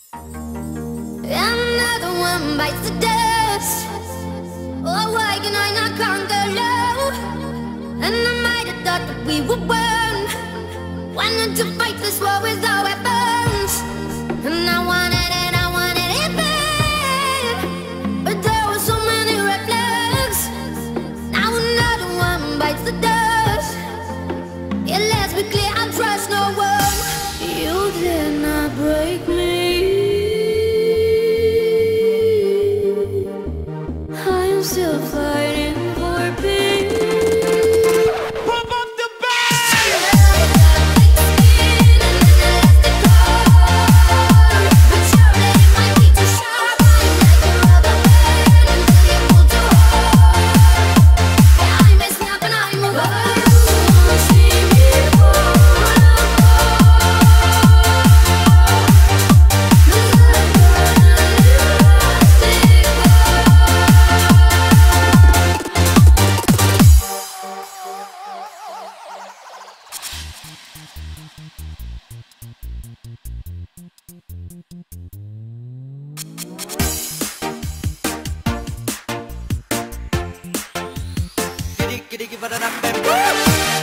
Another one bites the dust. Oh, why can I not conquer love? And I might have thought that we were one. Wanted to fight this war with our weapons. And I wanted it bad. But there were so many red flags. Now another one bites the dust. Yeah, let's be clear, I trust no one. You did not break me. I am still fighting for peace. Pump up the Giddy, giddy, give it up,